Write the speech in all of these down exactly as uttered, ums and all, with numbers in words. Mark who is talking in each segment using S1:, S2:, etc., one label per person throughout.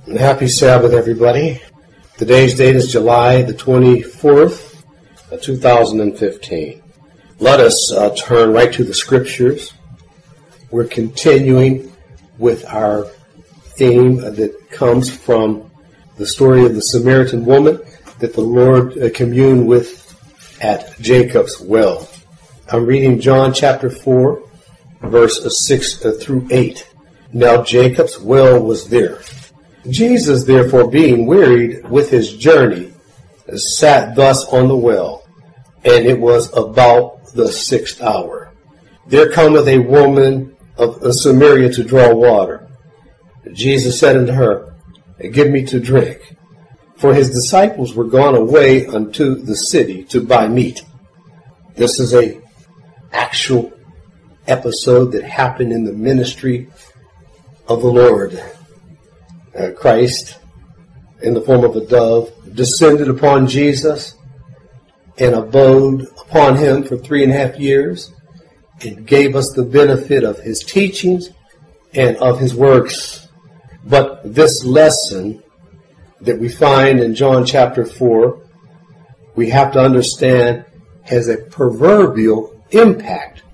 S1: Happy Sabbath, everybody. Today's date is July the twenty-fourth, two thousand fifteen. Let us uh, turn right to the scriptures. We're continuing with our theme that comes from the story of the Samaritan woman that the Lord uh, communed with at Jacob's well. I'm reading John chapter four, verse six uh, through eight. Now Jacob's well was there. Jesus, therefore, being wearied with his journey, sat thus on the well, and it was about the sixth hour. There cometh a woman of Samaria to draw water. Jesus said unto her, Give me to drink. For his disciples were gone away unto the city to buy meat. This is a actual episode that happened in the ministry of the Lord. Uh, Christ, in the form of a dove, descended upon Jesus and abode upon him for three and a half years and gave us the benefit of his teachings and of his works. But this lesson that we find in John chapter four, we have to understand has a proverbial impact.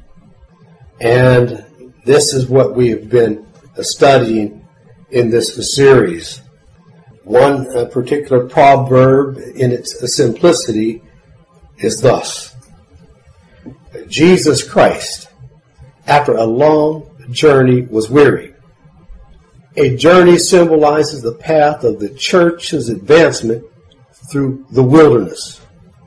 S1: And this is what we have been studying in this series. One uh, particular proverb in its simplicity is thus: Jesus Christ, after a long journey, was weary. A journey symbolizes the path of the church's advancement through the wilderness.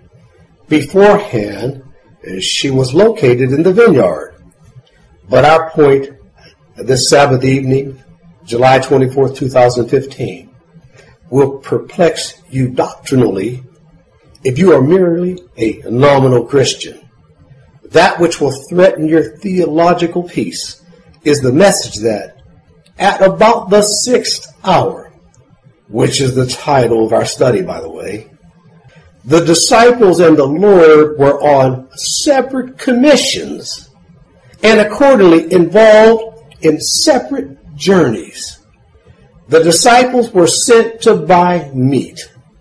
S1: Beforehand, she was located in the vineyard. But our point this Sabbath evening, July twenty-fourth, two thousand fifteen, will perplex you doctrinally if you are merely a nominal Christian. That which will threaten your theological peace is the message that at about the sixth hour, which is the title of our study, by the way, the disciples and the Lord were on separate commissions and accordingly involved in separate journeys. The disciples were sent to buy meat.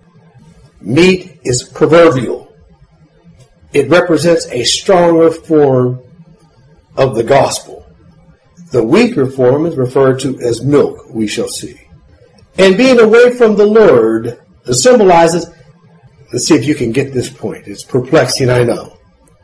S1: Meat is proverbial. It represents a stronger form of the gospel. The weaker form is referred to as milk, we shall see. And being away from the Lord symbolizes, let's see if you can get this point. It's perplexing, I know.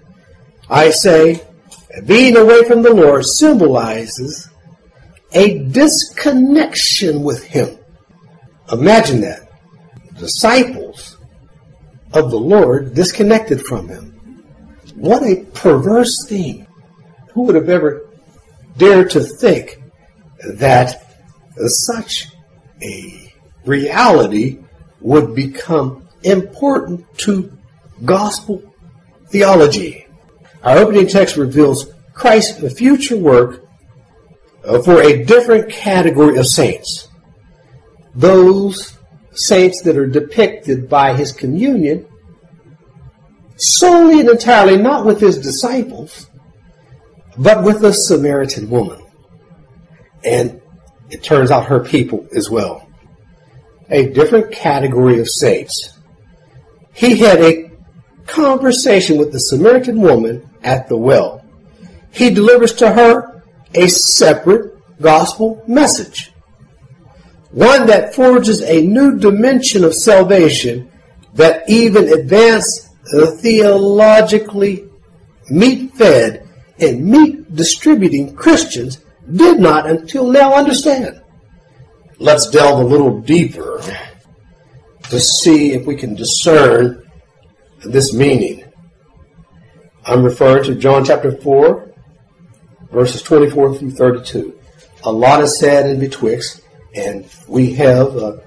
S1: I say, being away from the Lord symbolizes a disconnection with him. Imagine that. Disciples of the Lord disconnected from him. What a perverse thing. Who would have ever dared to think that such a reality would become important to gospel theology? Our opening text reveals Christ's future work for a different category of saints. Those saints that are depicted by his communion solely and entirely not with his disciples, but with the Samaritan woman. And it turns out her people as well. A different category of saints. He had a conversation with the Samaritan woman at the well. He delivers to her a separate gospel message. One that forges a new dimension of salvation that even advanced uh, theologically meat-fed and meat-distributing Christians did not until now understand. Let's delve a little deeper to see if we can discern this meaning. I'm referring to John chapter four, verses twenty-four through thirty-two. A lot is said in betwixt, and we have uh,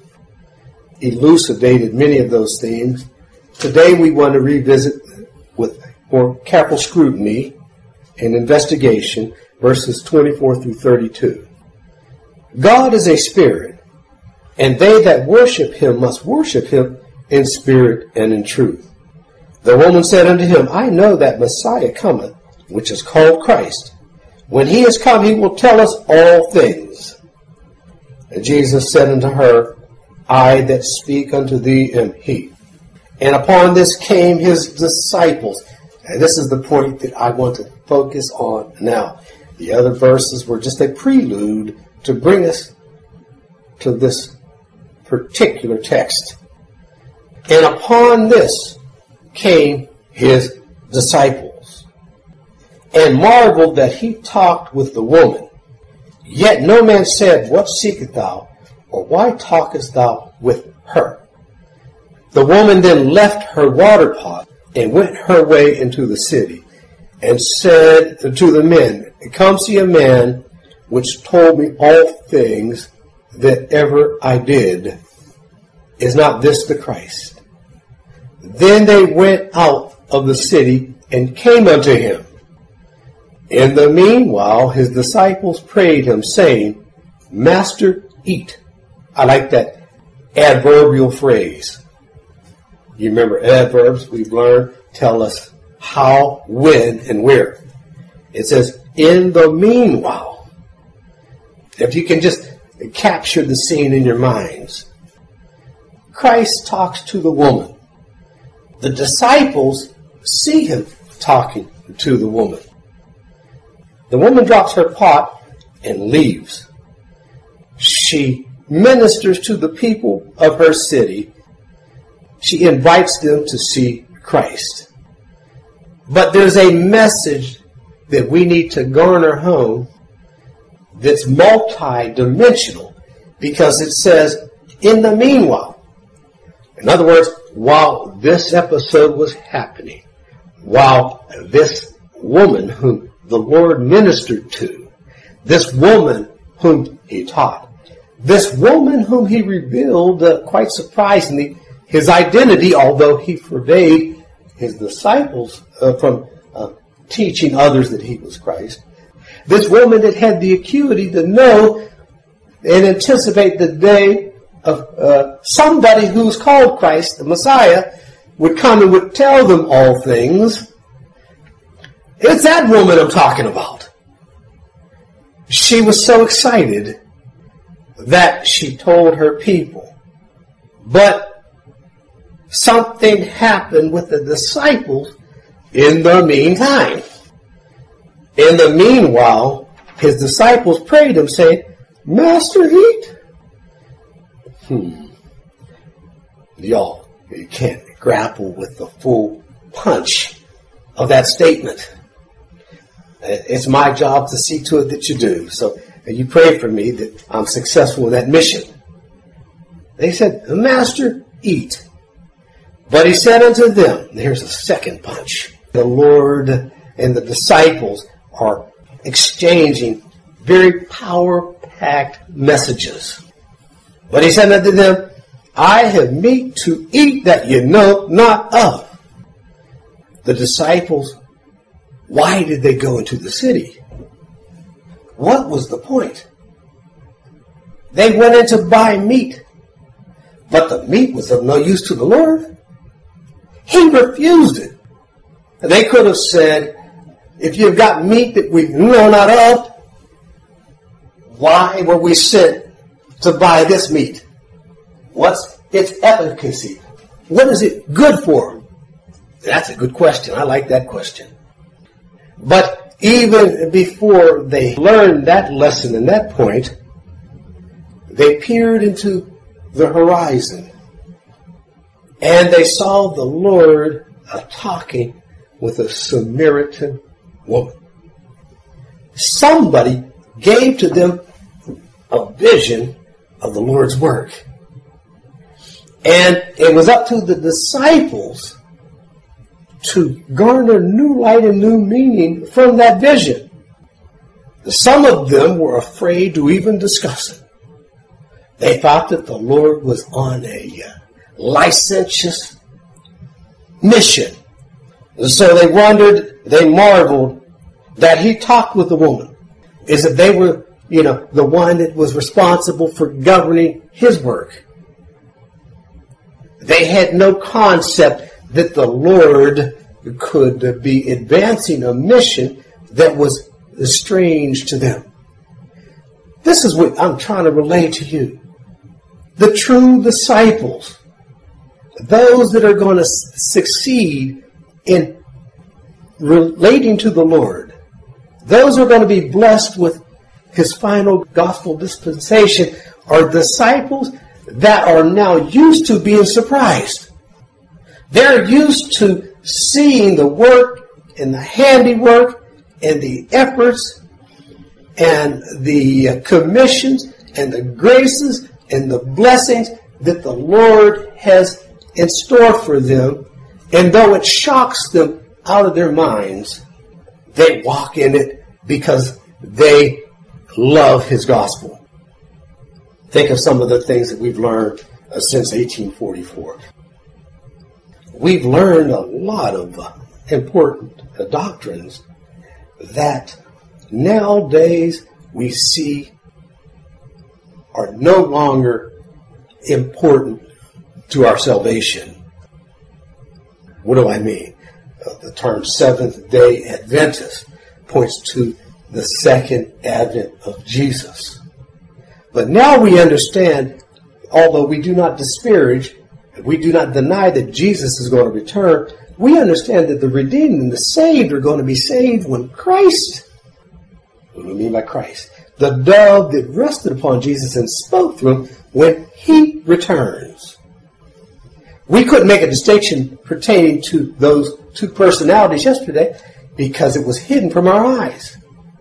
S1: elucidated many of those themes. Today we want to revisit with more careful scrutiny and investigation verses twenty-four through thirty-two. God is a spirit, and they that worship him must worship him in spirit and in truth. The woman said unto him, I know that Messiah cometh, which is called Christ. When he is come, he will tell us all things. And Jesus said unto her, I that speak unto thee am he. And upon this came his disciples. And this is the point that I want to focus on now. The other verses were just a prelude to bring us to this particular text. And upon this came his disciples, and marveled that he talked with the woman. Yet no man said, What seekest thou? Or why talkest thou with her? The woman then left her water pot and went her way into the city, and said to the men, Come see a man which told me all things that ever I did. Is not this the Christ? Then they went out of the city and came unto him. In the meanwhile, his disciples prayed him, saying, Master, eat. I like that adverbial phrase. You remember adverbs we've learned tell us how, when, and where. It says, in the meanwhile. If you can just capture the scene in your minds. Christ talks to the woman. The disciples see him talking to the woman. The woman drops her pot and leaves. She ministers to the people of her city. She invites them to see Christ. But there's a message that we need to garner home that's multi-dimensional, because it says, in the meanwhile. In other words, while this episode was happening, while this woman whom the Lord ministered to, this woman whom he taught, this woman whom he revealed, uh, quite surprisingly, his identity, although he forbade his disciples uh, from uh, teaching others that he was Christ. This woman that had the acuity to know and anticipate the day of uh, somebody who's called Christ, the Messiah, would come and would tell them all things. It's that woman I'm talking about. She was so excited that she told her people. But something happened with the disciples in the meantime. In the meanwhile, his disciples prayed him, saying, Master, eat. Hmm. Y'all, you can't grapple with the full punch of that statement. It's my job to see to it that you do. So you pray for me that I'm successful in that mission. They said, Master, eat. But he said unto them, here's a second punch. The Lord and the disciples are exchanging very power-packed messages. But he said unto them, I have meat to eat that you know not of. The disciples, why did they go into the city? What was the point? They went in to buy meat, but the meat was of no use to the Lord. He refused it. They could have said, if you've got meat that we know not of, why were we sent to buy this meat? What's its efficacy? What is it good for? That's a good question. I like that question. But even before they learned that lesson and that point, they peered into the horizon and they saw the Lord uh, talking with a Samaritan woman. Somebody gave to them a vision of the Lord's work. And it was up to the disciples to garner new light and new meaning from that vision. Some of them were afraid to even discuss it. They thought that the Lord was on a uh, licentious mission. So they wondered, they marveled that he talked with the woman. Is that they were, you know, the one that was responsible for governing his work. They had no concept that the Lord could be advancing a mission that was strange to them. This is what I'm trying to relay to you. The true disciples, those that are going to succeed in relating to the Lord, those who are going to be blessed with his final gospel dispensation, are disciples that are now used to being surprised. They're used to seeing the work and the handiwork and the efforts and the commissions and the graces and the blessings that the Lord has in store for them. And though it shocks them out of their minds, they walk in it because they love his gospel. Think of some of the things that we've learned uh, since eighteen forty-four. We've learned a lot of uh, important uh, doctrines that nowadays we see are no longer important to our salvation. What do I mean? Uh, the term Seventh-day Adventist points to the second advent of Jesus. But now we understand, although we do not disparage, we do not deny that Jesus is going to return, we understand that the redeemed and the saved are going to be saved when Christ, what do we mean by Christ? The dove that rested upon Jesus and spoke through him, when he returns. We couldn't make a distinction pertaining to those two personalities yesterday because it was hidden from our eyes.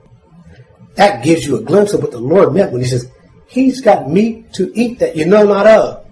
S1: That gives you a glimpse of what the Lord meant when he says, he's got meat to eat that you know not of.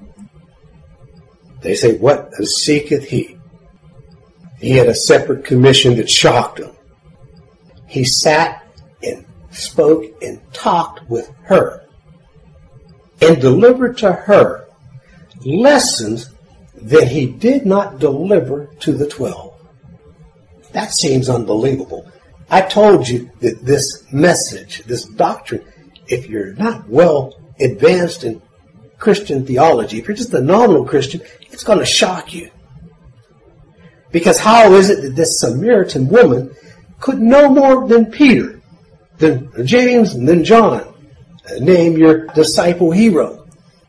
S1: They say, what seeketh he? He had a separate commission that shocked him. He sat and spoke and talked with her and delivered to her lessons that he did not deliver to the twelve. That seems unbelievable. I told you that this message, this doctrine, if you're not well advanced in Christian theology, if you're just a nominal Christian, it's going to shock you. Because how is it that this Samaritan woman could know more than Peter, than James, and then John? Name your disciple hero.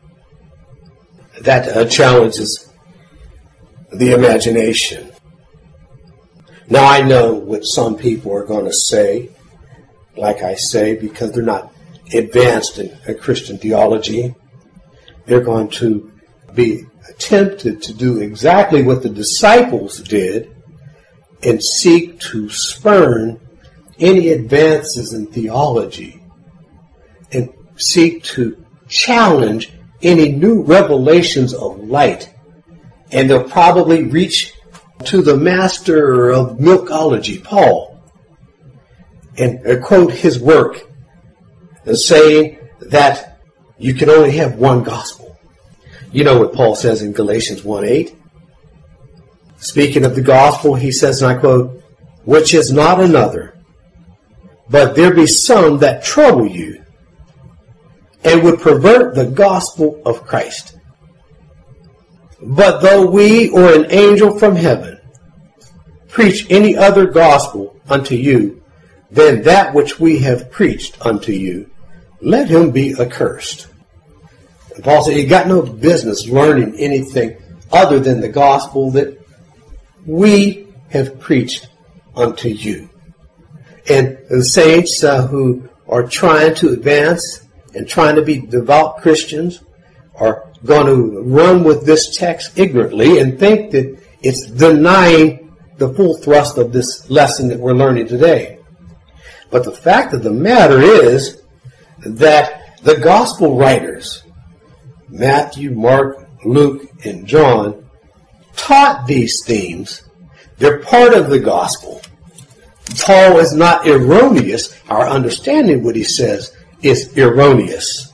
S1: That uh, challenges the imagination. Now I know what some people are going to say, like I say, because they're not advanced in Christian theology. They're going to be tempted to do exactly what the disciples did and seek to spurn any advances in theology and seek to challenge any new revelations of light. And they'll probably reach to the master of milkology, Paul, and quote his work as saying that you can only have one gospel. You know what Paul says in Galatians one eight? Speaking of the gospel, he says, and I quote, which is not another, but there be some that trouble you and would pervert the gospel of Christ. But though we or an angel from heaven preach any other gospel unto you than that which we have preached unto you, let him be accursed. And Paul said, you got no business learning anything other than the gospel that we have preached unto you. And the saints uh, who are trying to advance and trying to be devout Christians are going to run with this text ignorantly and think that it's denying the full thrust of this lesson that we're learning today. But the fact of the matter is that the gospel writers, Matthew, Mark, Luke, and John, taught these themes. They're part of the gospel. Paul is not erroneous. Our understanding what he says is erroneous.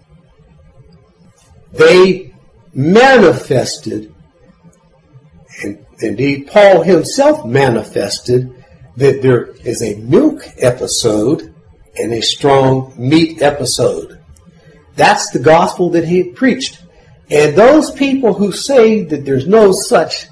S1: They manifested, and indeed Paul himself manifested, that there is a milk episode and a strong meat episode. That's the gospel that he had preached. And those people who say that there's no such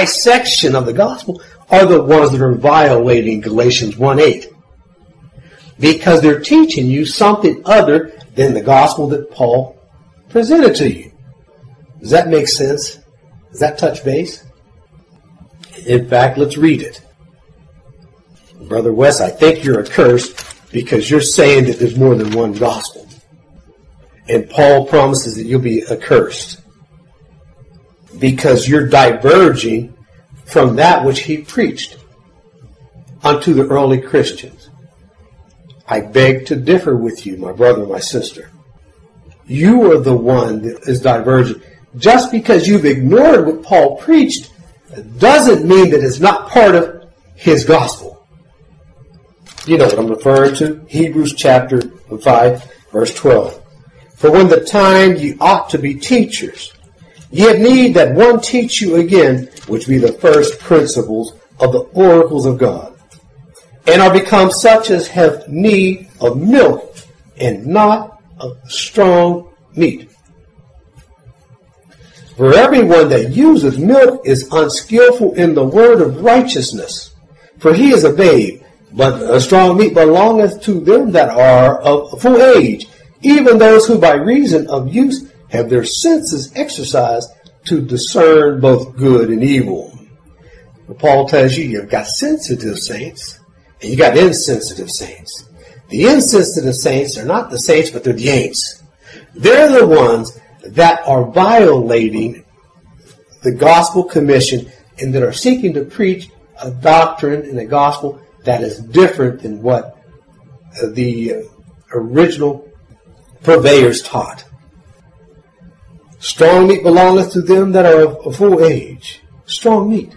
S1: dissection of the gospel are the ones that are violating Galatians one eight. because they're teaching you something other than the gospel that Paul presented to you. Does that make sense? Does that touch base? In fact, let's read it. Brother Wes, I think you're accursed because you're saying that there's more than one gospel. And Paul promises that you'll be accursed because you're diverging from that which he preached unto the early Christians. I beg to differ with you, my brother, my sister. You are the one that is diverging. Just because you've ignored what Paul preached doesn't mean that it's not part of his gospel. You know what I'm referring to? Hebrews chapter five, verse twelve. For when the time ye ought to be teachers, ye have need that one teach you again, which be the first principles of the oracles of God, and are become such as have need of milk, and not of strong meat. For everyone that useth milk is unskillful in the word of righteousness, for he is a babe. But a strong meat belongeth to them that are of full age, even those who by reason of use have their senses exercised to discern both good and evil. But Paul tells you you've got sensitive saints and you got insensitive saints. The insensitive saints are not the saints, but they're the ain'ts. They're the ones that are violating the gospel commission and that are seeking to preach a doctrine and a gospel that is different than what the original purveyors taught. Strong meat belongeth to them that are of full age. Strong meat.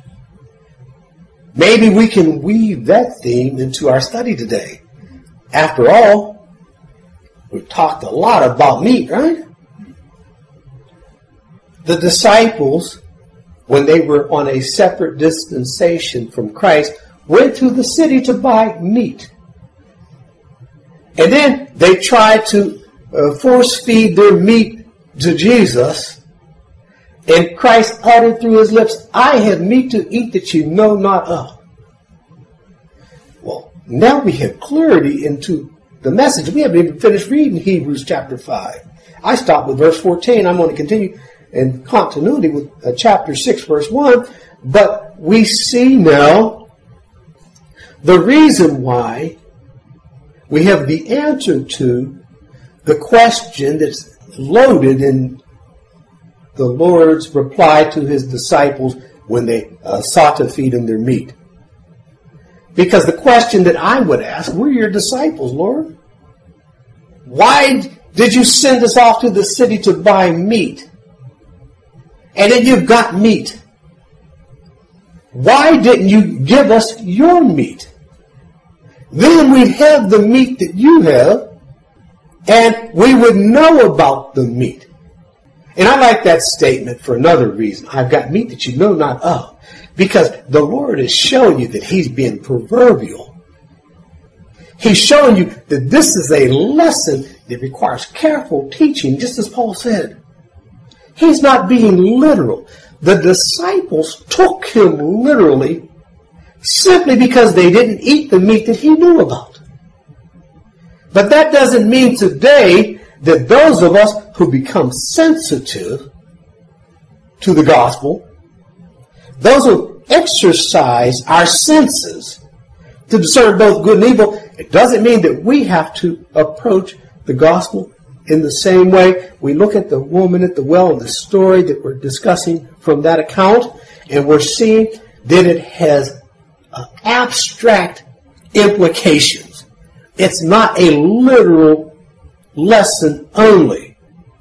S1: Maybe we can weave that theme into our study today. After all, we've talked a lot about meat, right? The disciples, when they were on a separate dispensation from Christ, went to the city to buy meat. And then they tried to uh, force feed their meat to Jesus. And Christ uttered through his lips, I have meat to eat that you know not of. Well, now we have clarity into the message. We haven't even finished reading Hebrews chapter five. I stopped with verse fourteen. I'm going to continue in continuity with uh, chapter six, verse one. But we see now the reason why we have the answer to the question that's loaded in the Lord's reply to his disciples when they uh, sought to feed him their meat. Because the question that I would ask, we're your disciples, Lord. Why did you send us off to the city to buy meat? And then you've got meat. Why didn't you give us your meat? Then we'd have the meat that you have, and we would know about the meat. And I like that statement for another reason. I've got meat that you know not of. Because the Lord is showing you that he's being proverbial. He's showing you that this is a lesson that requires careful teaching, just as Paul said. He's not being literal. The disciples took him literally simply because they didn't eat the meat that he knew about. But that doesn't mean today that those of us who become sensitive to the gospel, those who exercise our senses to discern both good and evil, it doesn't mean that we have to approach the gospel in the same way. We look at the woman at the well and the story that we're discussing from that account, and we're seeing that it has uh, abstract implications. It's not a literal lesson only.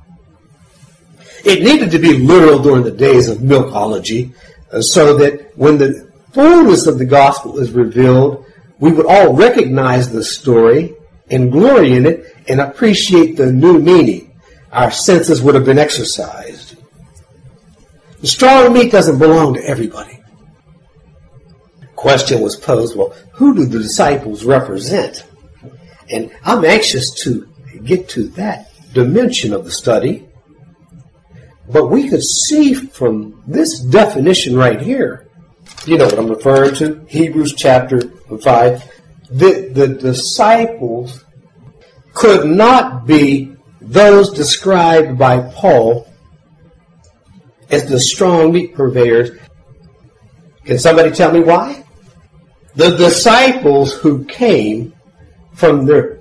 S1: It needed to be literal during the days of milkology, uh, so that when the fullness of the gospel is revealed, we would all recognize the story and glory in it and appreciate the new meaning. Our senses would have been exercised. The strong meat doesn't belong to everybody. Question was posed, well, who do the disciples represent? And I'm anxious to get to that dimension of the study. But we could see from this definition right here, you know what I'm referring to, Hebrews chapter five, the, the disciples could not be those described by Paul as the strong meat purveyors. Can somebody tell me why? The disciples who came from their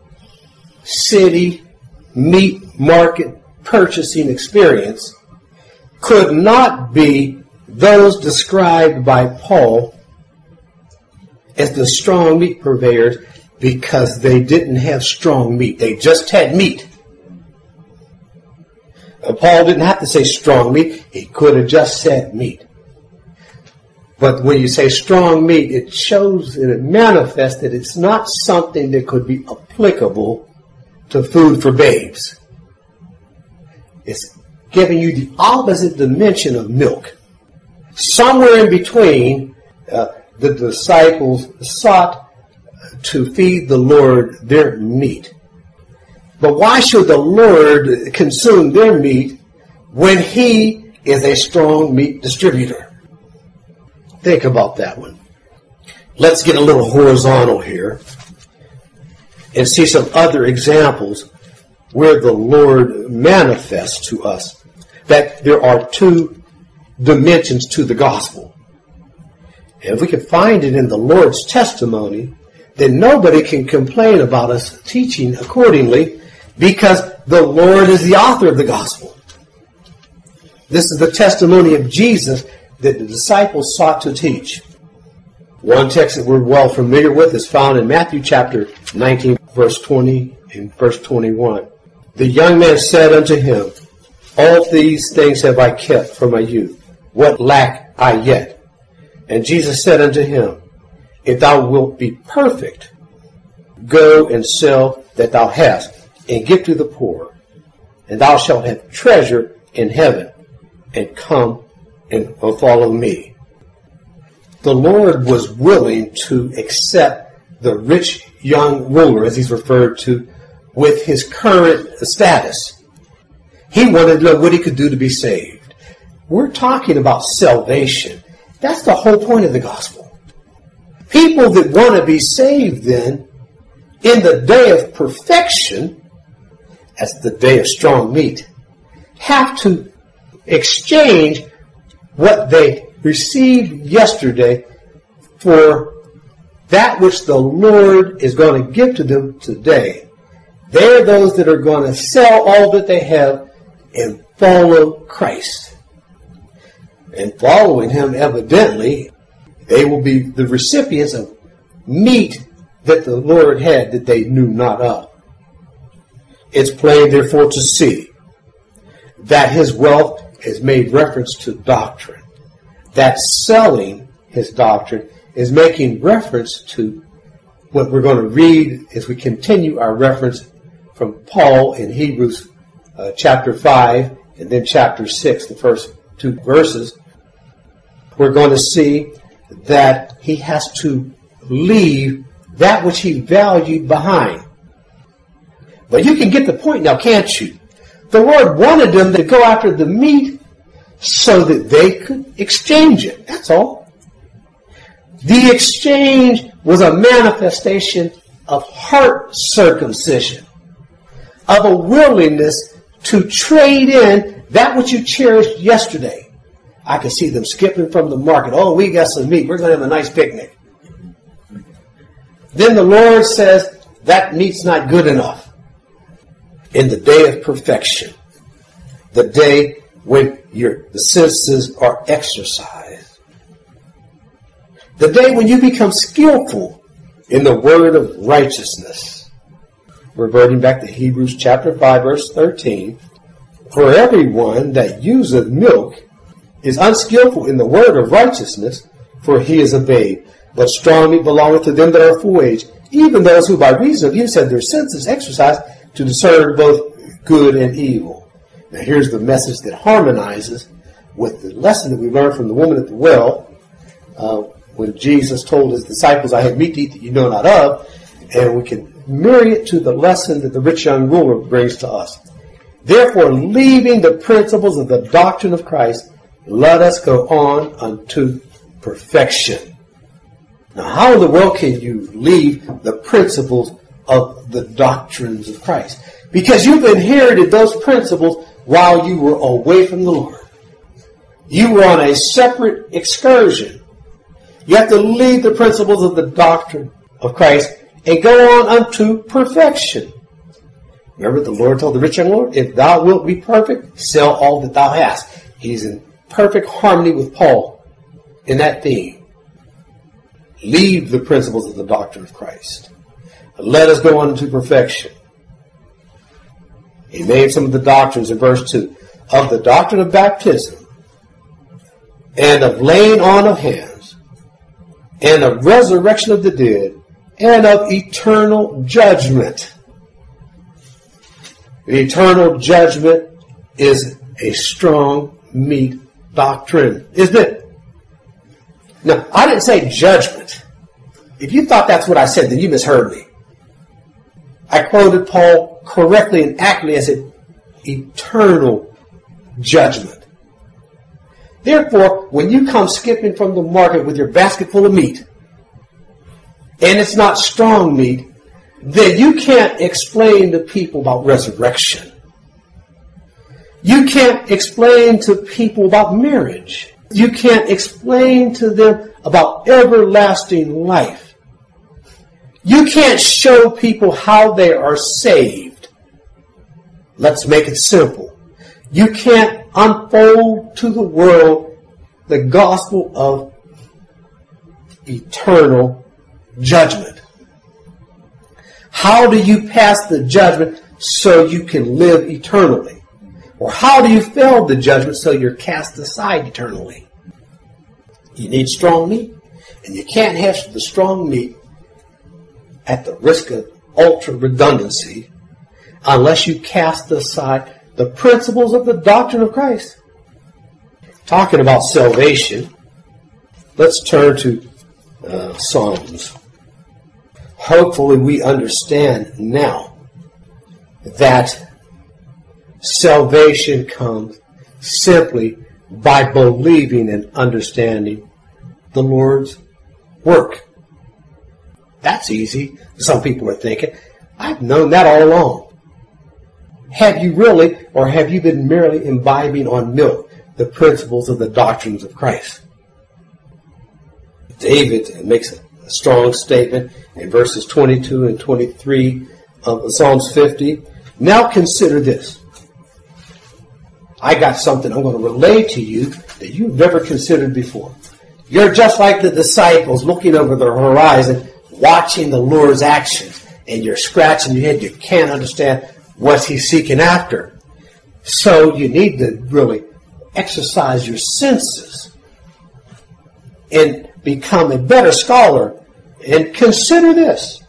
S1: city meat market purchasing experience could not be those described by Paul as the strong meat purveyors because they didn't have strong meat. They just had meat. Uh, Paul didn't have to say strong meat. He could have just said meat. But when you say strong meat, it shows and it manifests that it's not something that could be applicable to food for babes. It's giving you the opposite dimension of milk. Somewhere in between, uh, the disciples sought to feed the Lord their meat. But why should the Lord consume their meat when He is a strong meat distributor? Think about that one. Let's get a little horizontal here and see some other examples where the Lord manifests to us that there are two dimensions to the gospel. And if we can find it in the Lord's testimony, then nobody can complain about us teaching accordingly because the Lord is the author of the gospel. This is the testimony of Jesus that the disciples sought to teach. One text that we're well familiar with is found in Matthew chapter nineteen, verse twenty and verse twenty-one. The young man said unto him, All these things have I kept from my youth. What lack I yet? And Jesus said unto him, If thou wilt be perfect, go and sell that thou hast, and give to the poor, and thou shalt have treasure in heaven, and come and follow me. The Lord was willing to accept the rich young ruler, as he's referred to, with his current status. He wanted to know what he could do to be saved. We're talking about salvation. That's the whole point of the gospel. People that want to be saved then, in the day of perfection, as the day of strong meat, have to exchange what they received yesterday for that which the Lord is going to give to them today. They're those that are going to sell all that they have and follow Christ. And following Him, evidently, they will be the recipients of meat that the Lord had that they knew not of. It's plain, therefore, to see that His wealth has made reference to doctrine. That selling His doctrine is making reference to what we're going to read as we continue our reference from Paul in Hebrews uh, chapter five and then chapter six, the first two verses. We're going to see that he has to leave that which he valued behind. But you can get the point now, can't you? The Lord wanted them to go after the meat so that they could exchange it. That's all. The exchange was a manifestation of heart circumcision, of a willingness to trade in that which you cherished yesterday. I could see them skipping from the market. Oh, we got some meat. We're going to have a nice picnic. Then the Lord says, that meat's not good enough. In the day of perfection, the day when your the senses are exercised, the day when you become skillful in the word of righteousness. Reverting back to Hebrews chapter five, verse thirteen, for everyone that useth milk is unskillful in the word of righteousness, for he is a babe. But strong meat belongeth to them that are full age, even those who by reason of use have their senses exercised to discern both good and evil. Now here's the message that harmonizes with the lesson that we learned from the woman at the well, uh, when Jesus told his disciples, I have meat to eat that you know not of, and we can marry it to the lesson that the rich young ruler brings to us. Therefore, leaving the principles of the doctrine of Christ, let us go on unto perfection. Now, how in the world can you leave the principles of the doctrines of Christ? Because you've inherited those principles while you were away from the Lord. You were on a separate excursion. You have to leave the principles of the doctrine of Christ and go on unto perfection. Remember, the Lord told the rich young Lord, if thou wilt be perfect, sell all that thou hast. He's in perfect harmony with Paul in that theme. Leave the principles of the doctrine of Christ. Let us go on into perfection. He named some of the doctrines in verse two. Of the doctrine of baptism, and of laying on of hands, and of resurrection of the dead, and of eternal judgment. The eternal judgment is a strong meat doctrine, isn't it? Now, I didn't say judgment. If you thought that's what I said, then you misheard me. I quoted Paul correctly and accurately as an eternal judgment. Therefore, when you come skipping from the market with your basket full of meat, and it's not strong meat, then you can't explain to people about resurrection. You can't explain to people about marriage. You can't explain to them about everlasting life. You can't show people how they are saved. Let's make it simple. You can't unfold to the world the gospel of eternal judgment. How do you pass the judgment so you can live eternally? Or how do you fail the judgment so you're cast aside eternally? You need strong meat, and you can't have the strong meat at the risk of ultra redundancy unless you cast aside the principles of the doctrine of Christ. Talking about salvation, let's turn to uh, Psalms. Hopefully we understand now that salvation comes simply by believing and understanding the Lord's work. That's easy. Some people are thinking, I've known that all along. Have you really, or have you been merely imbibing on milk the principles of the doctrines of Christ? David makes a strong statement in verses twenty-two and twenty-three of Psalms fifty. Now consider this. I got something I'm going to relay to you that you've never considered before. You're just like the disciples looking over the horizon, watching the Lord's actions, and you're scratching your head. You can't understand what he's seeking after. So you need to really exercise your senses and become a better scholar. And consider this.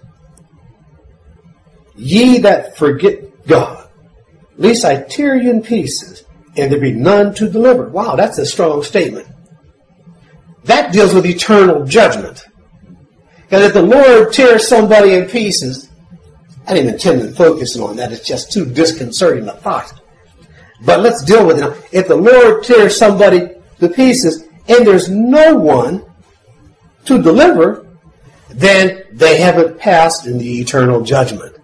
S1: Ye that forget God, lest I tear you in pieces, and there be none to deliver. Wow, that's a strong statement. That deals with eternal judgment. Because if the Lord tears somebody in pieces, I didn't intend to focus on that. It's just too disconcerting a thought. But let's deal with it. If the Lord tears somebody to pieces and there's no one to deliver, then they haven't passed in the eternal judgment.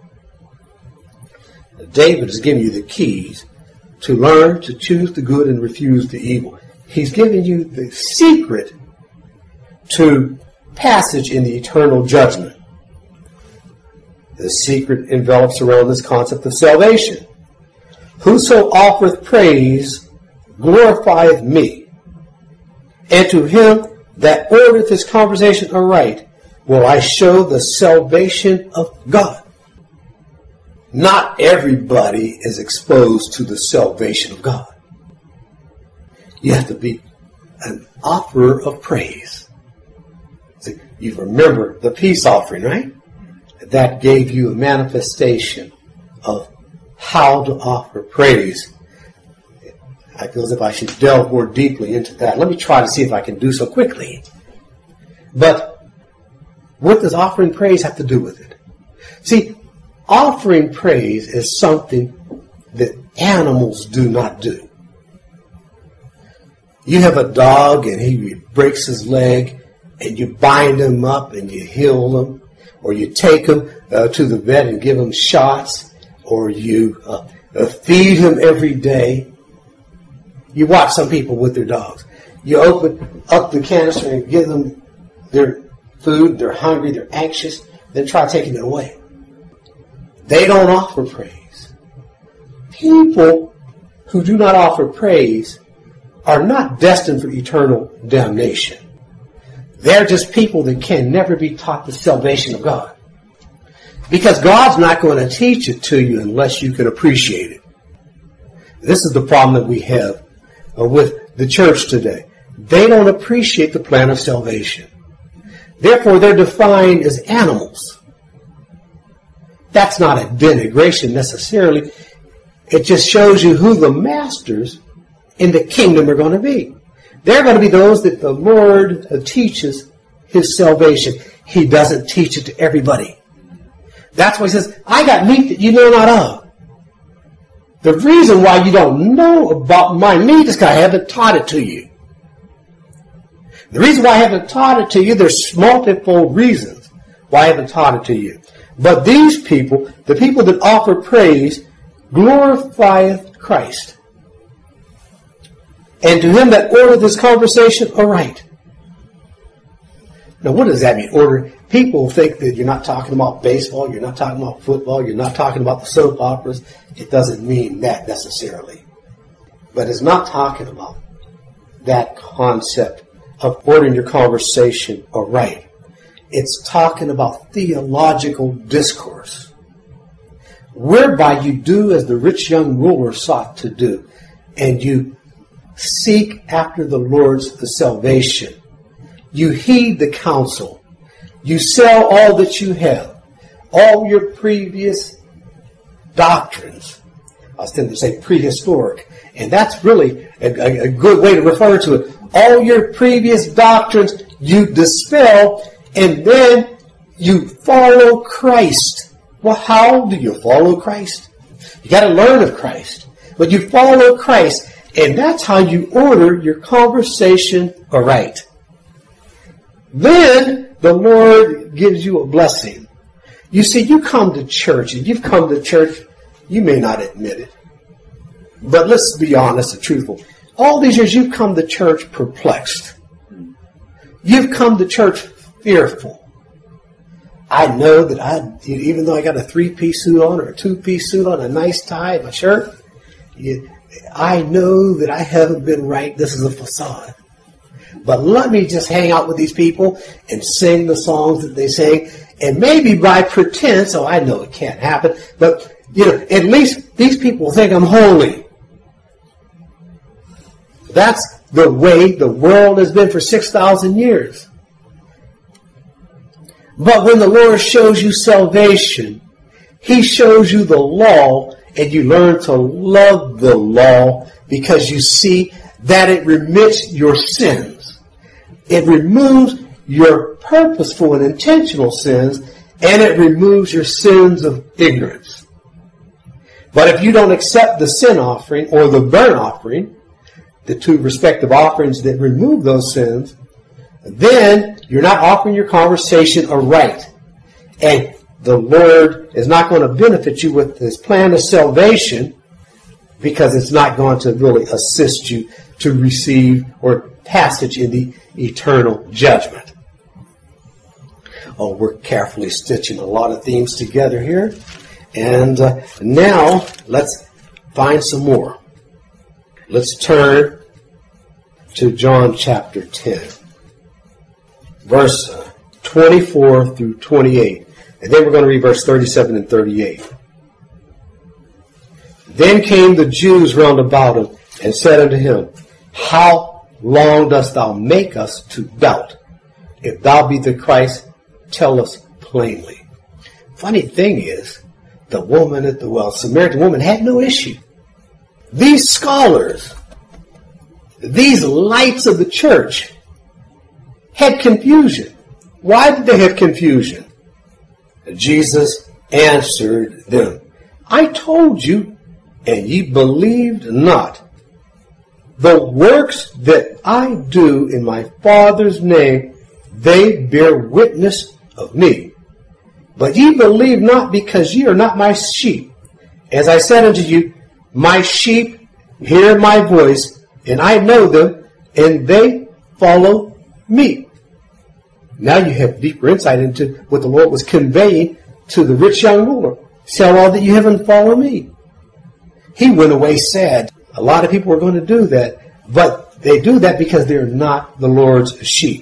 S1: David is giving you the keys to learn to choose the good and refuse the evil. He's giving you the secret to passage in the eternal judgment. The secret envelops around this concept of salvation. Whoso offereth praise glorifieth me, and to him that ordereth his conversation aright will I show the salvation of God. Not everybody is exposed to the salvation of God. You have to be an offerer of praise. See, you remember the peace offering, right? That gave you a manifestation of how to offer praise. I feel as if I should delve more deeply into that. Let me try to see if I can do so quickly. But what does offering praise have to do with it? See, offering praise is something that animals do not do. You have a dog and he breaks his leg and you bind them up and you heal them, or you take them uh, to the vet and give them shots, or you uh, uh, feed them every day. You watch some people with their dogs. You open up the canister and give them their food. They're hungry. They're anxious. Then try taking it away. They don't offer praise. People who do not offer praise are not destined for eternal damnation. They're just people that can never be taught the salvation of God. Because God's not going to teach it to you unless you can appreciate it. This is the problem that we have uh, with the church today. They don't appreciate the plan of salvation. Therefore, they're defined as animals. That's not a denigration necessarily. It just shows you who the masters in the kingdom are going to be. They're going to be those that the Lord teaches His salvation. He doesn't teach it to everybody. That's why He says, I got meat that you know not of. The reason why you don't know about my meat is because I haven't taught it to you. The reason why I haven't taught it to you, there's multiple reasons why I haven't taught it to you. But these people, the people that offer praise, glorifieth Christ. And to him that ordereth this conversation aright. Now, what does that mean? Order. People think that you're not talking about baseball, you're not talking about football, you're not talking about the soap operas. It doesn't mean that necessarily. But it's not talking about that concept of ordering your conversation aright. It's talking about theological discourse, whereby you do as the rich young ruler sought to do, and you seek after the Lord's salvation. You heed the counsel. You sell all that you have, all your previous doctrines. I was tempted to say prehistoric, and that's really a, a, a good way to refer to it. All your previous doctrines you dispel, and then you follow Christ. Well, how do you follow Christ? You got to learn of Christ, but you follow Christ, and that's how you order your conversation aright. Then the Lord gives you a blessing. You see, you come to church, and you've come to church, you may not admit it, but let's be honest and truthful. All these years you've come to church perplexed. You've come to church fearful. I know that I, even though I got a three-piece suit on or a two-piece suit on, a nice tie, my shirt, I know that I haven't been right. This is a facade. But let me just hang out with these people and sing the songs that they sing. And maybe by pretense, oh, I know it can't happen, but you know, at least these people think I'm holy. That's the way the world has been for six thousand years. But when the Lord shows you salvation, He shows you the law, and you learn to love the law because you see that it remits your sins. It removes your purposeful and intentional sins, and it removes your sins of ignorance. But if you don't accept the sin offering or the burnt offering, the two respective offerings that remove those sins, then you're not offering your conversation aright. And the Lord is not going to benefit you with His plan of salvation because it's not going to really assist you to receive or passage in the eternal judgment. Oh, we're carefully stitching a lot of themes together here. And uh, now let's find some more. Let's turn to John chapter ten, verse twenty-four through twenty-eight. And then we're going to read verse thirty-seven and thirty-eight. Then came the Jews round about him and said unto him, How long dost thou make us to doubt? If thou be the Christ, tell us plainly. Funny thing is, the woman at the well, Samaritan woman, had no issue. These scholars, these lights of the church, had confusion. Why did they have confusion? Jesus answered them, I told you, and ye believed not. The works that I do in my Father's name, they bear witness of me. But ye believe not, because ye are not my sheep. As I said unto you, my sheep hear my voice, and I know them, and they follow me. Now you have deeper insight into what the Lord was conveying to the rich young ruler. Sell all that you have and follow me. He went away sad. A lot of people are going to do that, but they do that because they're not the Lord's sheep.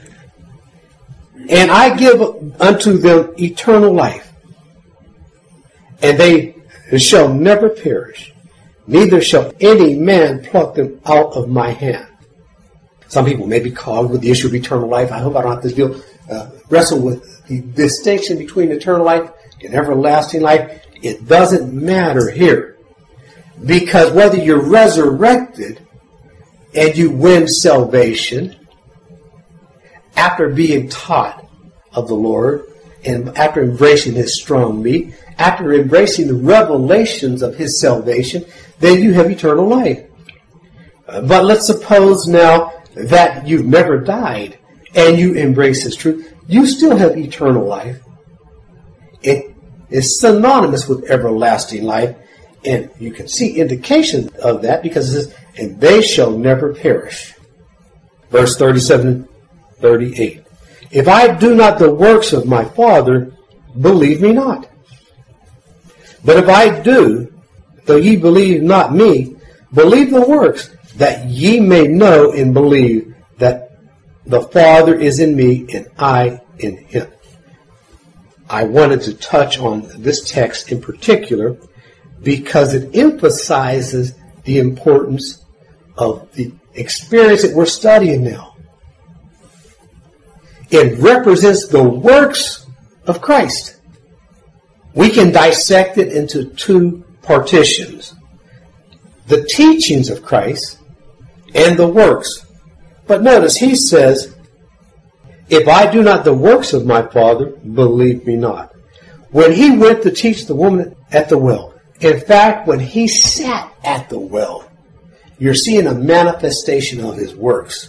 S1: And I give unto them eternal life, and they shall never perish, neither shall any man pluck them out of my hand. Some people may be called with the issue of eternal life. I hope I don't have to deal, uh, wrestle with the distinction between eternal life and everlasting life. It doesn't matter here, because whether you're resurrected and you win salvation after being taught of the Lord, and after embracing His strong meat, after embracing the revelations of His salvation, then you have eternal life. Uh, but let's suppose now that you've never died and you embrace His truth, you still have eternal life. It is synonymous with everlasting life, and you can see indications of that because it says, and they shall never perish. Verse thirty-seven, thirty-eight. If I do not the works of my Father, believe me not. But if I do, though ye believe not me, believe the works, that ye may know and believe that the Father is in me and I in Him. I wanted to touch on this text in particular because it emphasizes the importance of the experience that we're studying now. It represents the works of Christ. We can dissect it into two partitions: the teachings of Christ and the works. But notice he says, if I do not the works of my Father, believe me not. When he went to teach the woman at the well, in fact, when he sat at the well, you're seeing a manifestation of his works.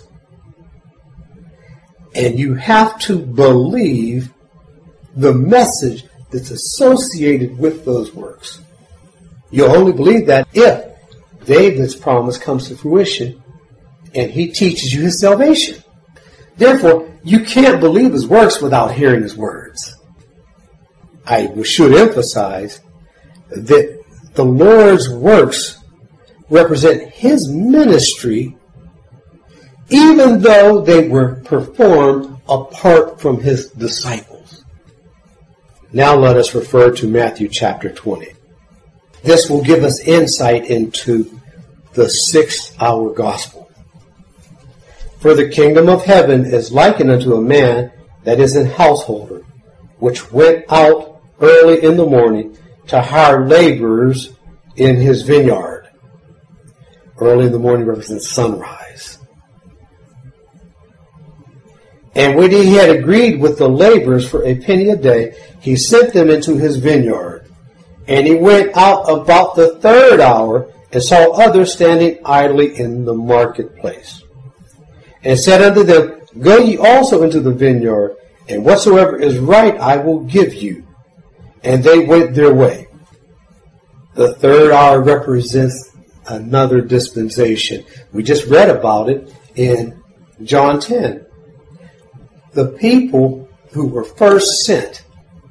S1: And you have to believe the message that's associated with those works. You'll only believe that if David's promise comes to fruition and he teaches you his salvation. Therefore, you can't believe his works without hearing his words. I should emphasize that the Lord's works represent his ministry, even though they were performed apart from his disciples. Now let us refer to Matthew chapter twenty. This will give us insight into the sixth hour gospel. For the kingdom of heaven is likened unto a man that is an householder, which went out early in the morning to hire laborers in his vineyard. Early in the morning represents sunrise. And when he had agreed with the laborers for a penny a day, he sent them into his vineyard. And he went out about the third hour and saw others standing idly in the marketplace. And said unto them, Go ye also into the vineyard, and whatsoever is right I will give you. And they went their way. The third hour represents another dispensation. We just read about it in John ten. The people who were first sent,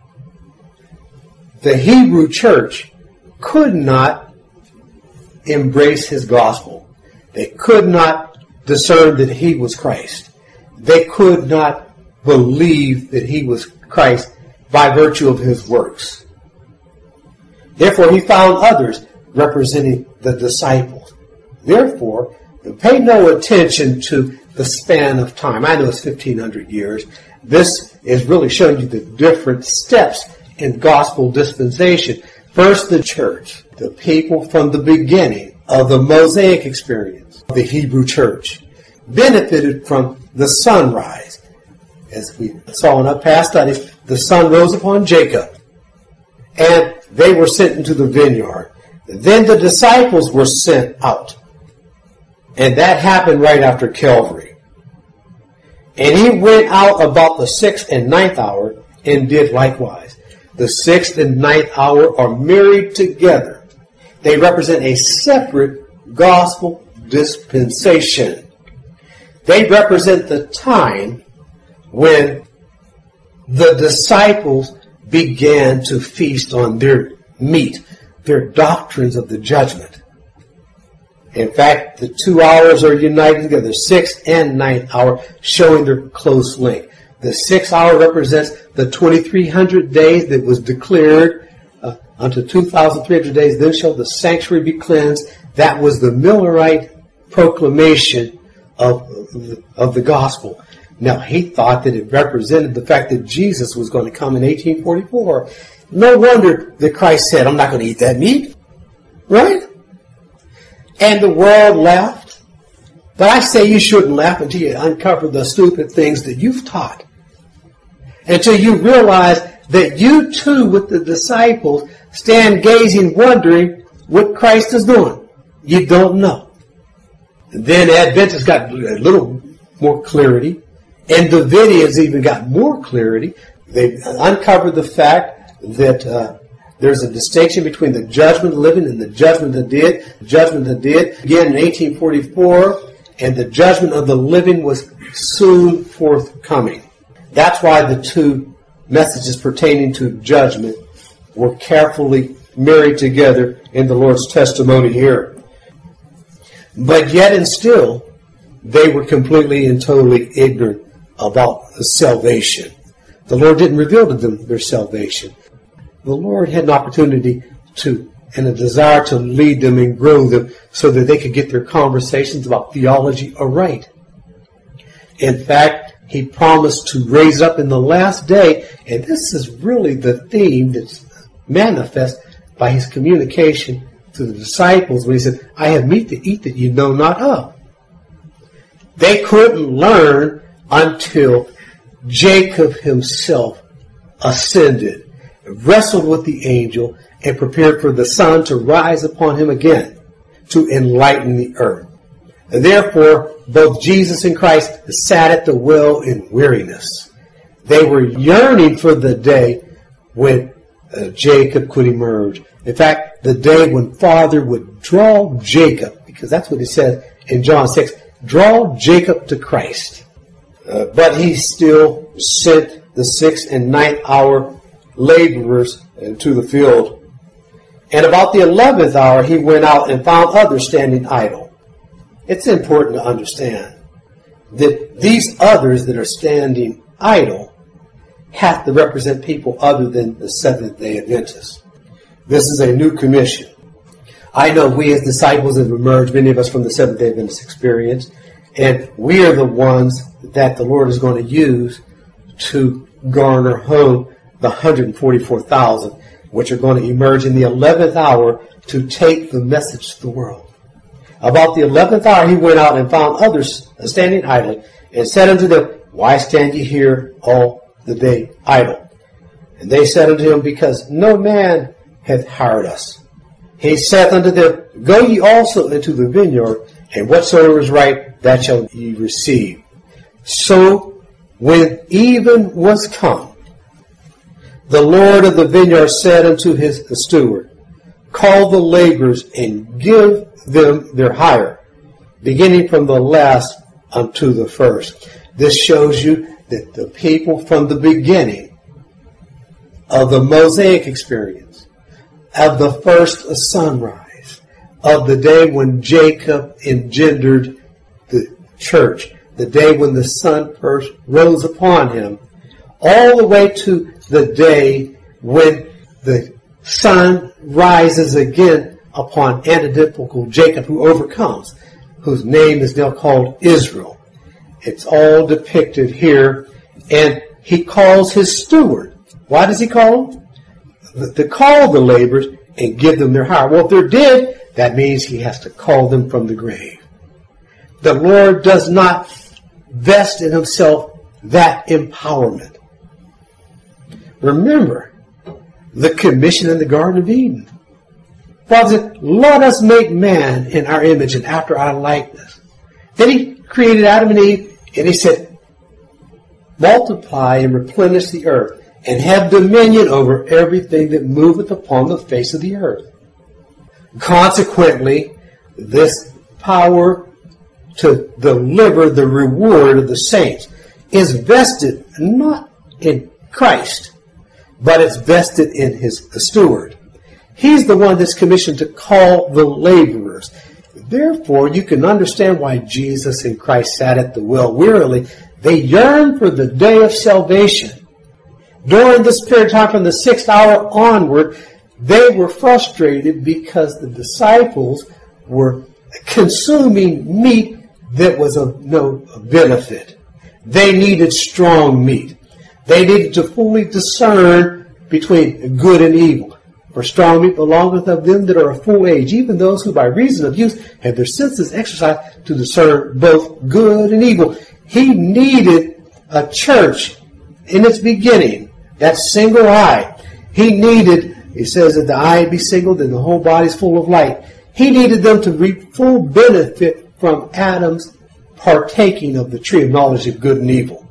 S1: the Hebrew church, could not embrace his gospel. They could not discern that he was Christ. They could not believe that he was Christ by virtue of his works. Therefore, he found others representing the disciples. Therefore, pay no attention to the span of time. I know it's fifteen hundred years. This is really showing you the different steps in gospel dispensation. First, the church, the people from the beginning of the Mosaic experience, the Hebrew church, benefited from the sunrise. As we saw in our past studies, the sun rose upon Jacob, and they were sent into the vineyard. Then the disciples were sent out, and that happened right after Calvary. And he went out about the sixth and ninth hour and did likewise. The sixth and ninth hour are married together. They represent a separate gospel dispensation. They represent the time when the disciples began to feast on their meat, their doctrines of the judgment. In fact, the two hours are united together, sixth and ninth hour, showing their close link. The sixth hour represents the twenty-three hundred days that was declared uh, unto two thousand three hundred days. Then shall the sanctuary be cleansed. That was the Millerite proclamation of, of the gospel. Now, he thought that it represented the fact that Jesus was going to come in eighteen forty-four. No wonder that Christ said, I'm not going to eat that meat. Right? And the world laughed. But I say you shouldn't laugh until you uncover the stupid things that you've taught. Until you realize that you too, with the disciples, stand gazing, wondering what Christ is doing. You don't know. And then Adventists got a little more clarity. And Davidians even got more clarity. They uncovered the fact that uh, there's a distinction between the judgment of the living and the judgment of the dead. The judgment of the dead began in eighteen forty-four, and the judgment of the living was soon forthcoming. That's why the two messages pertaining to judgment were carefully married together in the Lord's testimony here. But yet and still, they were completely and totally ignorant about the salvation. The Lord didn't reveal to them their salvation. The Lord had an opportunity to and a desire to lead them and grow them so that they could get their conversations about theology aright. In fact, He promised to raise up in the last day, and this is really the theme that's manifest by His communication to the disciples when He said, I have meat to eat that you know not of. They couldn't learn until Jacob himself ascended, wrestled with the angel, and prepared for the sun to rise upon him again to enlighten the earth. And therefore, both Jesus and Christ sat at the well in weariness. They were yearning for the day when uh, Jacob could emerge. In fact, the day when Father would draw Jacob, because that's what He said in John six, draw Jacob to Christ. Uh, but He still sent the sixth and ninth hour laborers into the field. And about the eleventh hour, He went out and found others standing idle. It's important to understand that these others that are standing idle have to represent people other than the Seventh-day Adventists. This is a new commission. I know we as disciples have emerged, many of us from the Seventh-day Adventist experience, and we are the ones that the Lord is going to use to garner home the one hundred forty-four thousand, which are going to emerge in the eleventh hour to take the message to the world. About the eleventh hour, He went out and found others standing idle, and said unto them, Why stand ye here all the day idle? And they said unto Him, Because no man hath hired us. He saith unto them, Go ye also into the vineyard, and whatsoever is right, that shall ye receive. So, when even was come, the Lord of the vineyard said unto his steward, Call the laborers and give them their hire, beginning from the last unto the first. This shows you that the people from the beginning of the Mosaic experience, of the first sunrise, of the day when Jacob engendered the church, the day when the sun first rose upon him, all the way to the day when the sun rises again upon antediluvian Jacob, who overcomes, whose name is now called Israel. It's all depicted here, and He calls His steward. Why does He call them? To call the laborers and give them their hire. Well, if they're dead, that means He has to call them from the grave. The Lord does not vest in Himself that empowerment. Remember the commission in the Garden of Eden. Father said, let us make man in our image and after our likeness. Then He created Adam and Eve, and He said, multiply and replenish the earth, and have dominion over everything that moveth upon the face of the earth. Consequently, this power to deliver the reward of the saints is vested not in Christ, but it's vested in his steward. He's the one that's commissioned to call the laborers. Therefore, you can understand why Jesus and Christ sat at the well wearily. They yearned for the day of salvation. During this period of time, from the sixth hour onward, they were frustrated because the disciples were consuming meat that was of no benefit. They needed strong meat. They needed to fully discern between good and evil. For strong meat belongeth of them that are of full age, even those who by reason of use have their senses exercised to discern both good and evil. He needed a church in its beginning, that single eye. He needed, he says, that the eye be single and the whole body is full of light. He needed them to reap full benefit from Adam's partaking of the tree of knowledge of good and evil.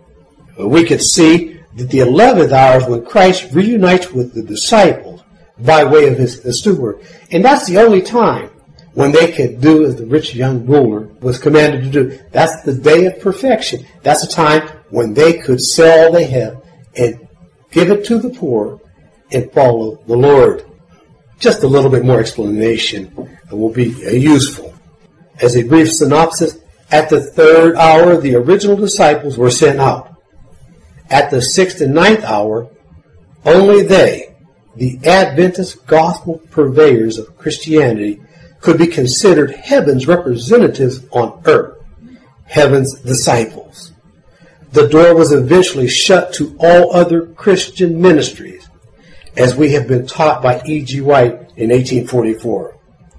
S1: We could see that the eleventh hour is when Christ reunites with the disciples by way of his, his steward. And that's the only time when they could do as the rich young ruler was commanded to do. That's the day of perfection. That's the time when they could sell all they have and give it to the poor and follow the Lord. Just a little bit more explanation will be useful. As a brief synopsis, at the third hour, the original disciples were sent out. At the sixth and ninth hour, only they, the Adventist gospel purveyors of Christianity, could be considered heaven's representatives on earth, heaven's disciples. The door was eventually shut to all other Christian ministries, as we have been taught by E G White in eighteen forty-four.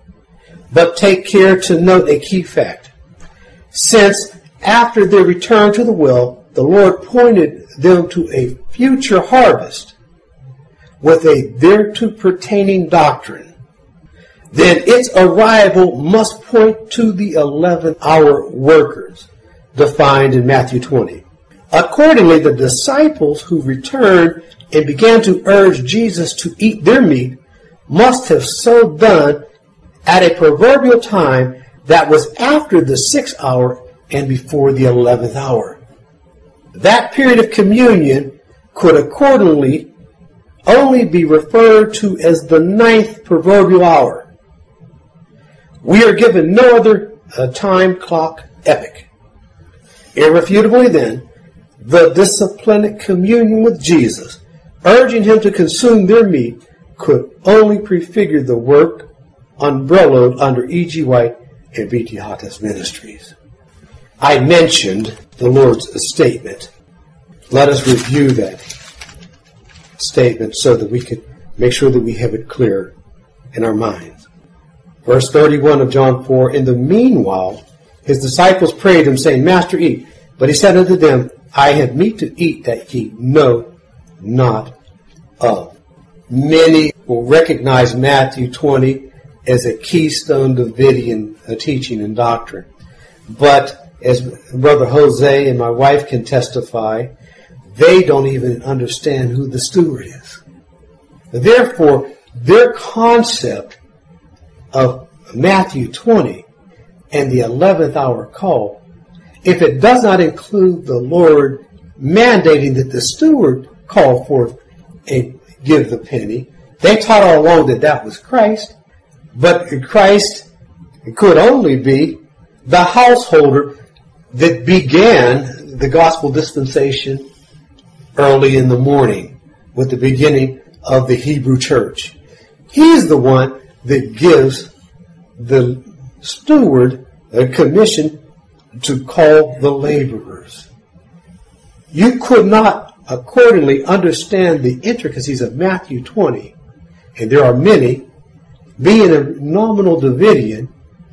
S1: But take care to note a key fact. Since after their return to the well, the Lord pointed them to a future harvest with a thereto pertaining doctrine, then its arrival must point to the eleventh hour workers, defined in Matthew twenty. Accordingly, the disciples who returned and began to urge Jesus to eat their meat must have so done at a proverbial time that was after the sixth hour and before the eleventh hour. That period of communion could accordingly only be referred to as the ninth proverbial hour. We are given no other uh, time clock epoch. Irrefutably then, the disciplined communion with Jesus, urging him to consume their meat, could only prefigure the work umbrellaed under E G White and B T Hottas Ministries. I mentioned the Lord's statement. Let us review that statement so that we can make sure that we have it clear in our minds. Verse thirty-one of John four, in the meanwhile, his disciples prayed him, saying, Master, eat. But he said unto them, I have meat to eat that ye know not of. Many will recognize Matthew twenty as a keystone Davidian uh, teaching and doctrine. But as Brother Jose and my wife can testify, they don't even understand who the steward is. Therefore, their concept of Matthew twenty and the eleventh hour call, if it does not include the Lord mandating that the steward call forth and give the penny, they taught all along that that was Christ, but Christ could only be the householder that began the gospel dispensation early in the morning with the beginning of the Hebrew church. He's the one that gives the steward a commission to call the laborers. You could not accordingly understand the intricacies of Matthew twenty, and there are many, being a nominal Davidian,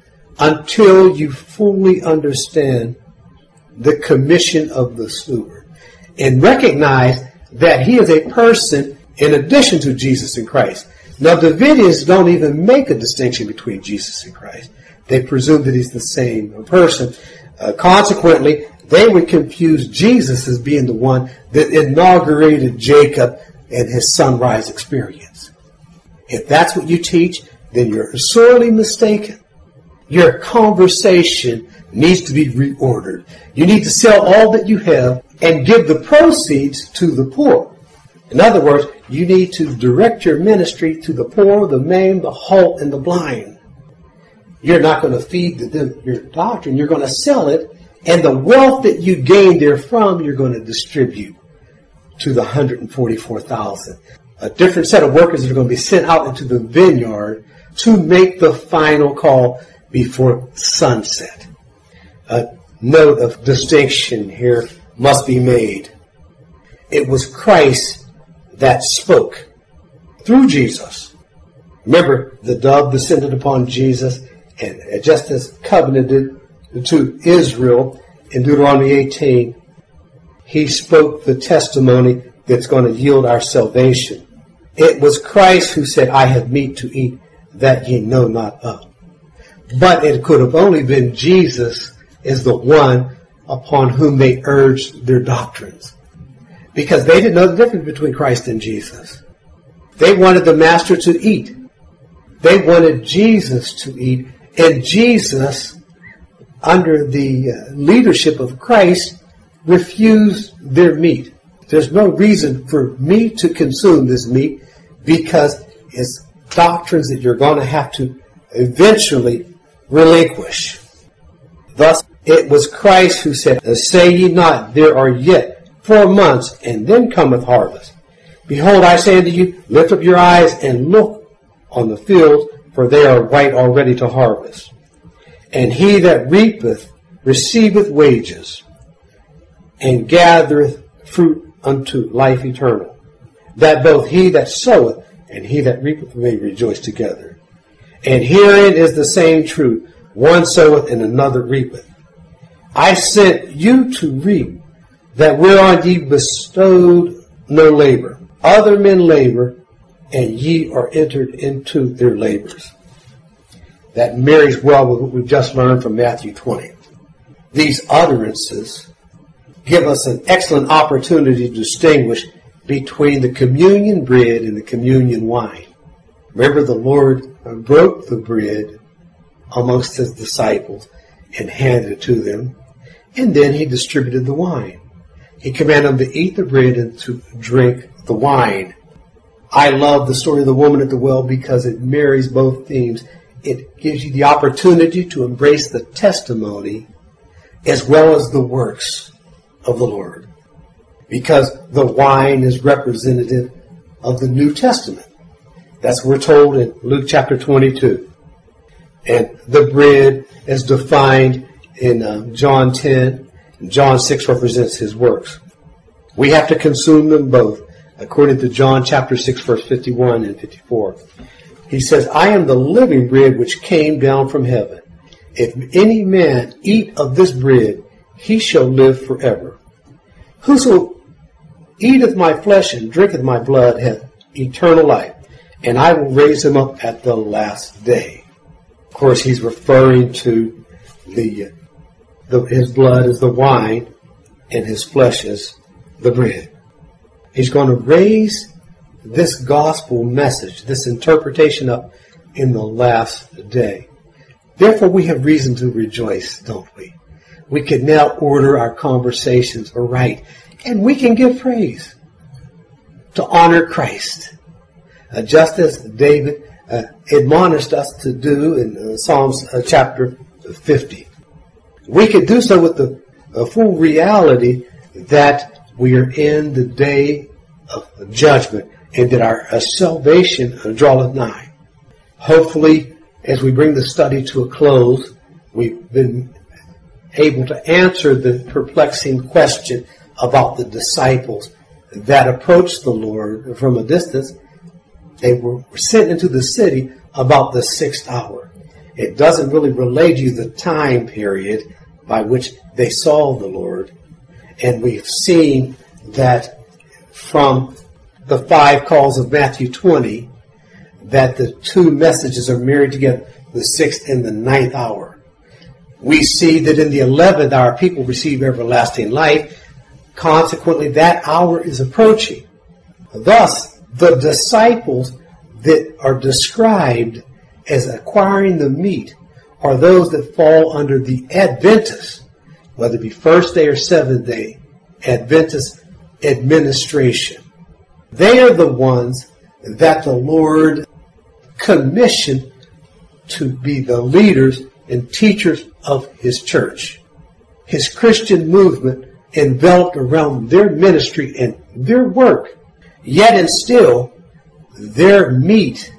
S1: until you fully understand the commission of the steward and recognize that he is a person in addition to Jesus and Christ. Now, Davidians don't even make a distinction between Jesus and Christ. They presume that he's the same person. Uh, consequently, They would confuse Jesus as being the one that inaugurated Jacob and his sunrise experience. If that's what you teach, then you're sorely mistaken. Your conversation needs to be reordered. You need to sell all that you have and give the proceeds to the poor. In other words, you need to direct your ministry to the poor, the maimed, the halt, and the blind. You're not going to feed them your doctrine. You're going to sell it, and the wealth that you gain therefrom, you're going to distribute to the one hundred forty-four thousand. A different set of workers that are going to be sent out into the vineyard to make the final call before sunset. A note of distinction here must be made. It was Christ that spoke through Jesus. Remember, the dove descended upon Jesus, and just as covenanted to Israel in Deuteronomy eighteen, he spoke the testimony that's going to yield our salvation. It was Christ who said, I have meat to eat that ye know not of. But it could have only been Jesus as the one upon whom they urged their doctrines, because they didn't know the difference between Christ and Jesus. They wanted the master to eat. They wanted Jesus to eat, and Jesus, under the uh, leadership of Christ, refused their meat. There's no reason for me to consume this meat, because it's doctrines that you're going to have to eventually relinquish. Thus, it was Christ who said, Say ye not, there are yet four months, and then cometh harvest. Behold, I say unto you, lift up your eyes and look on the fields, for they are white already to harvest. And he that reapeth receiveth wages, and gathereth fruit unto life eternal, that both he that soweth and he that reapeth may rejoice together. And herein is the same truth, one soweth and another reapeth. I sent you to reap that whereon ye bestowed no labor. Other men labor, and ye are entered into their labors. That marries well with what we've just learned from Matthew twenty. These utterances give us an excellent opportunity to distinguish between the communion bread and the communion wine. Remember, the Lord broke the bread amongst his disciples and handed it to them, and then he distributed the wine. He commanded them to eat the bread and to drink the wine. I love the story of the woman at the well because it marries both themes. It gives you the opportunity to embrace the testimony as well as the works of the Lord, because the wine is representative of the New Testament. That's what we're told in Luke chapter twenty-two. And the bread is defined in uh, John ten. And John six represents his works. We have to consume them both, according to John chapter six, verse fifty-one and fifty-four. He says, I am the living bread which came down from heaven. If any man eat of this bread, he shall live forever. Whoso eateth my flesh and drinketh my blood hath eternal life, and I will raise him up at the last day. Of course, he's referring to the, the his blood is the wine, and his flesh is the bread. He's going to raise this gospel message, this interpretation up in the last day. Therefore, we have reason to rejoice, don't we? We can now order our conversations aright, and we can give praise to honor Christ, uh, just as David uh, admonished us to do in uh, Psalms uh, chapter fifty. We can do so with the uh, full reality that we are in the day of judgment, and that our uh, salvation uh, draweth nigh. Hopefully, as we bring the study to a close, we've been able to answer the perplexing question about the disciples that approached the Lord from a distance. They were sent into the city about the sixth hour. It doesn't really relate to you the time period by which they saw the Lord. And we've seen that from the five calls of Matthew twenty, that the two messages are married together, the sixth and the ninth hour. We see that in the eleventh hour, people receive everlasting life. Consequently, that hour is approaching. Thus, the disciples that are described as acquiring the meat are those that fall under the Adventist, whether it be first day or seventh day, Adventist administration. They are the ones that the Lord commissioned to be the leaders and teachers of His church. His Christian movement enveloped around their ministry and their work. Yet and still, their meat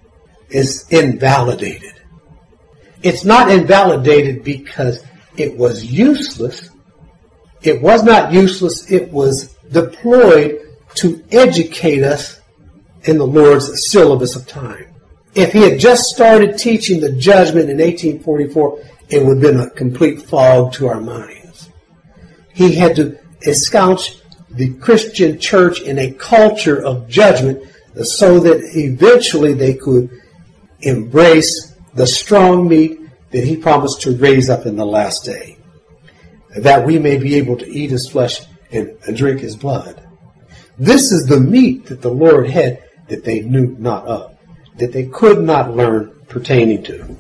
S1: is invalidated. It's not invalidated because it was useless. It was not useless. It was deployed to educate us in the Lord's syllabus of time. If He had just started teaching the judgment in eighteen forty-four, it would have been a complete fog to our minds. He had to ensconce the Christian church in a culture of judgment so that eventually they could embrace the strong meat that He promised to raise up in the last day, that we may be able to eat His flesh and drink His blood. This is the meat that the Lord had that they knew not of, that they could not learn pertaining to.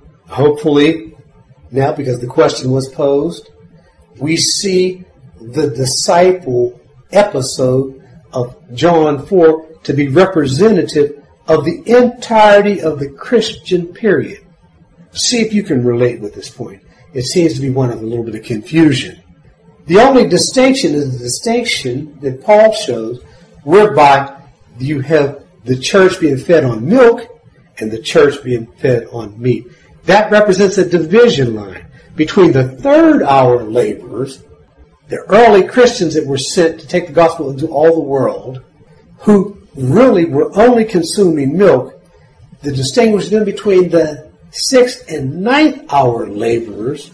S1: Hopefully, now because the question was posed, we see the disciple episode of John four to be representative of the entirety of the Christian period. See if you can relate with this point. It seems to be one of a little bit of confusion. The only distinction is the distinction that Paul shows, whereby you have the church being fed on milk and the church being fed on meat. That represents a division line between the third hour laborers, the early Christians that were sent to take the gospel into all the world, who really were only consuming milk. The distinguish them between the sixth and ninth hour laborers,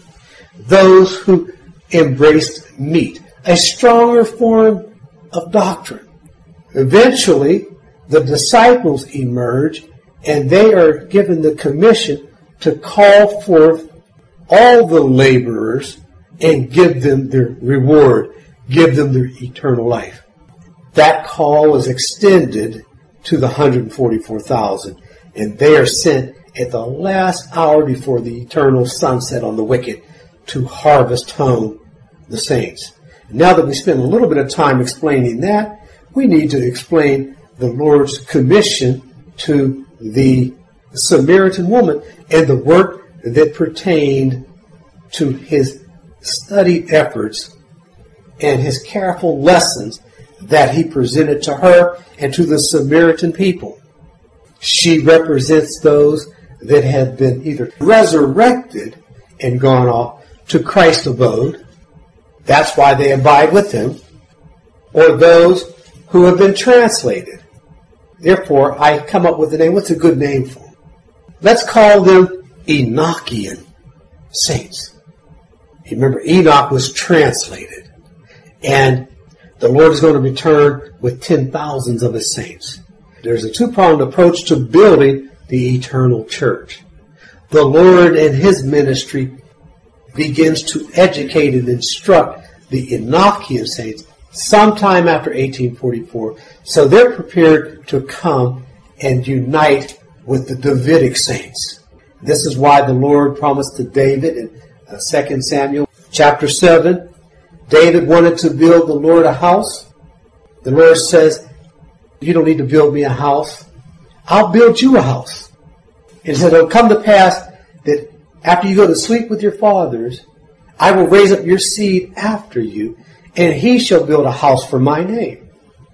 S1: those who embraced meat, a stronger form of doctrine. Eventually, the disciples emerge, and they are given the commission to call forth all the laborers and give them their reward, give them their eternal life. That call is extended to the one hundred forty-four thousand, and they are sent at the last hour before the eternal sunset on the wicked to harvest home the saints. Now that we spend a little bit of time explaining that, we need to explain the Lord's commission to the Samaritan woman and the work that pertained to His studied efforts and His careful lessons that He presented to her and to the Samaritan people. She represents those that have been either resurrected and gone off to Christ's abode. That's why they abide with Him. Or those who have been translated. Therefore, I come up with a name. What's a good name for them? Let's call them Enochian saints. You remember, Enoch was translated. And the Lord is going to return with ten thousands of His saints. There's a two-pronged approach to building the eternal church. The Lord and His ministry begins to educate and instruct the Enochian saints sometime after eighteen forty-four. So they're prepared to come and unite with the Davidic saints. This is why the Lord promised to David in uh, Second Samuel chapter seven, David wanted to build the Lord a house. The Lord says, you don't need to build me a house. I'll build you a house. And said, it'll come to pass that after you go to sleep with your fathers, I will raise up your seed after you, and he shall build a house for my name.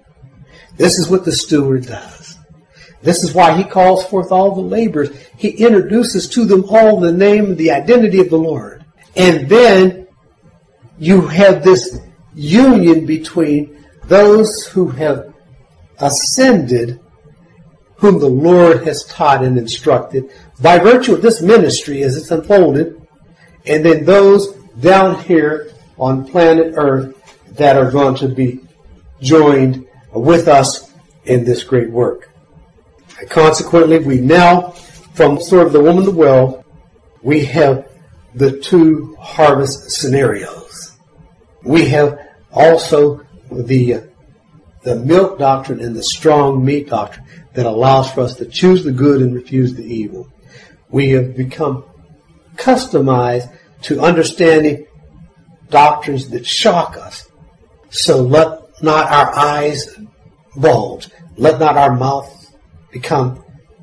S1: This is what the steward does. This is why he calls forth all the laborers. He introduces to them all the name, the identity of the Lord. And then you have this union between those who have ascended, whom the Lord has taught and instructed by virtue of this ministry as it's unfolded, and then those down here on planet Earth that are going to be joined with us in this great work. And consequently, we now, from sort of the woman of the well, we have the two harvest scenarios. We have also the, the milk doctrine and the strong meat doctrine that allows for us to choose the good and refuse the evil. We have become customized to understanding doctrines that shock us. So let not our eyes bulge. Let not our mouth become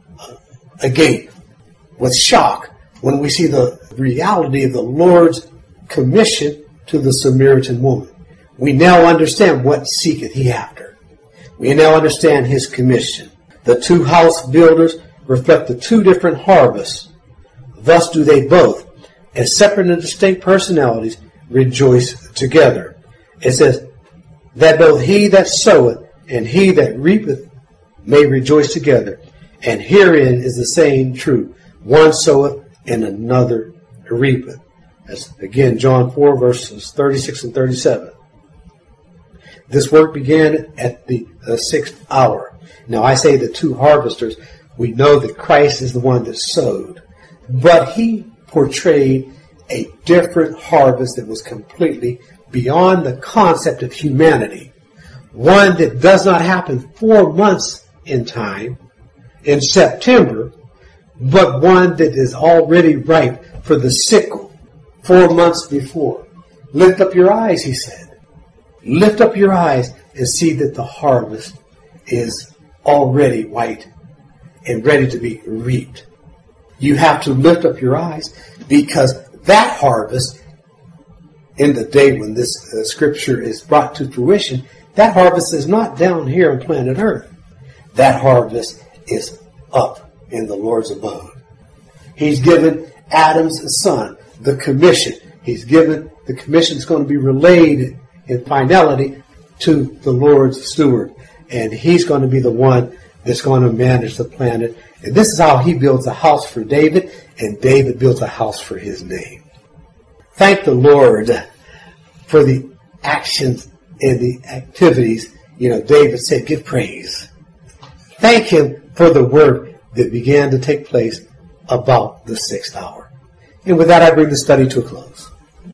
S1: agape with shock when we see the reality of the Lord's commission to the Samaritan woman. We now understand what seeketh he after. We now understand his commission. The two house builders reflect the two different harvests. Thus do they both, as separate and distinct personalities, rejoice together. It says, that both he that soweth and he that reapeth may rejoice together. And herein is the saying true. One soweth and another reapeth. That's again John four verses thirty-six and thirty-seven. This work began at the uh, sixth hour. Now I say the two harvesters, we know that Christ is the one that sowed. But he portrayed a different harvest that was completely beyond the concept of humanity. One that does not happen four months in time, in September, but one that is already ripe for the sickle four months before. Lift up your eyes, he said. Lift up your eyes and see that the harvest is already white and ready to be reaped. You have to lift up your eyes because that harvest, in the day when this uh, scripture is brought to fruition, that harvest is not down here on planet Earth. That harvest is up in the Lord's abode. He's given Adam's son the commission. He's given the commission that's going to be relayed in finality to the Lord's steward. And he's going to be the one that's going to manage the planet. And this is how he builds a house for David, and David builds a house for his name. Thank the Lord for the actions and the activities. You know, David said, give praise. Thank him for the work that began to take place about the sixth hour. And with that, I bring the study to a close.